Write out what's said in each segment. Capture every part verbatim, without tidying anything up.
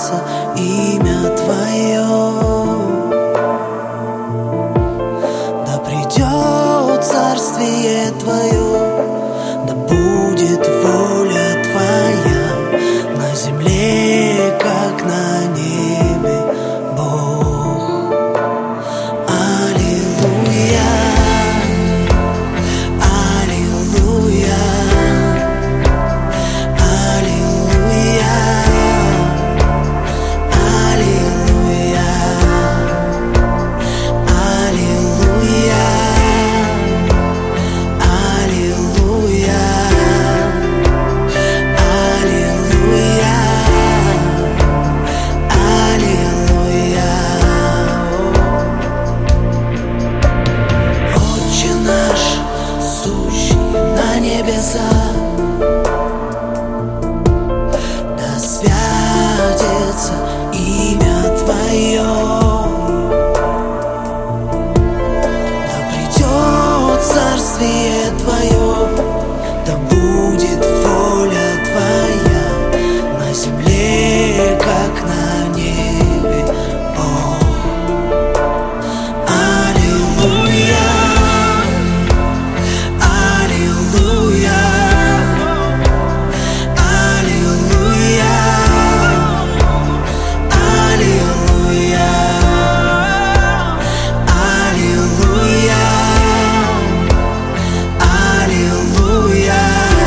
святится имя Твое. Да придет царствие Твое, да будет воля Твоя на земле, как на небе, Бог. Аллилуйя, аллилуйя, аллилуйя, аллилуйя, аллилуйя, аллилуйя, аллилуйя, аллилуйя. Отче наш, сущий на небесах, да святится имя Твое, да придет царствие Твое, да будет воля Твоя на земле, как на небе, Бог. Аллилуйя, аллилуйя, аллилуйя, аллилуйя, аллилуйя, аллилуйя,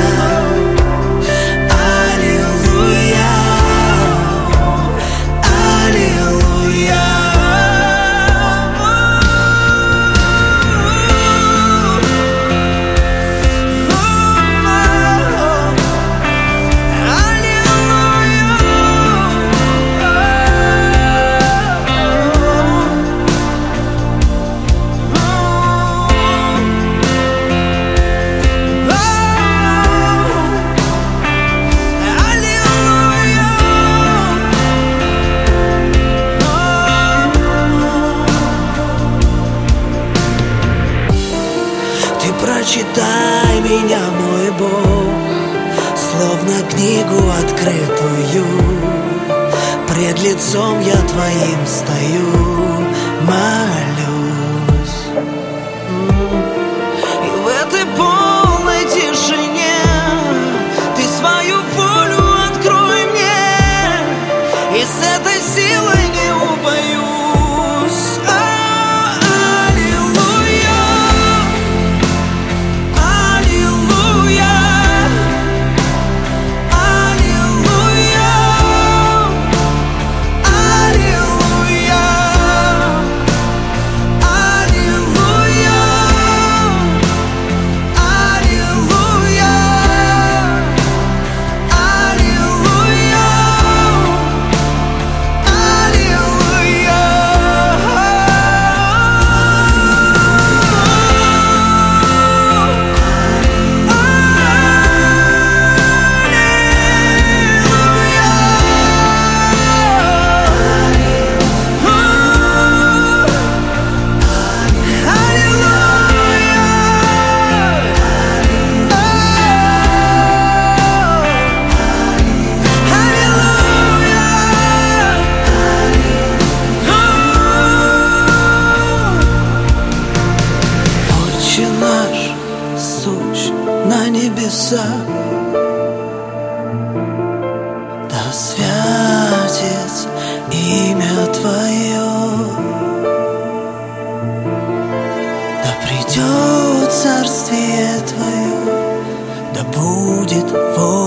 аллилуйя, аллилуйя. Ты прочитай меня, мой Бог, словно книгу открытую. Пред лицом я Твоим стою, молюсь. И в этой полной тишине Ты свою волю открой мне, и с этой силой не убоюсь. Отче наш, сущий на небесах, да святится имя Твое, да придет царствие Твое, да будет воля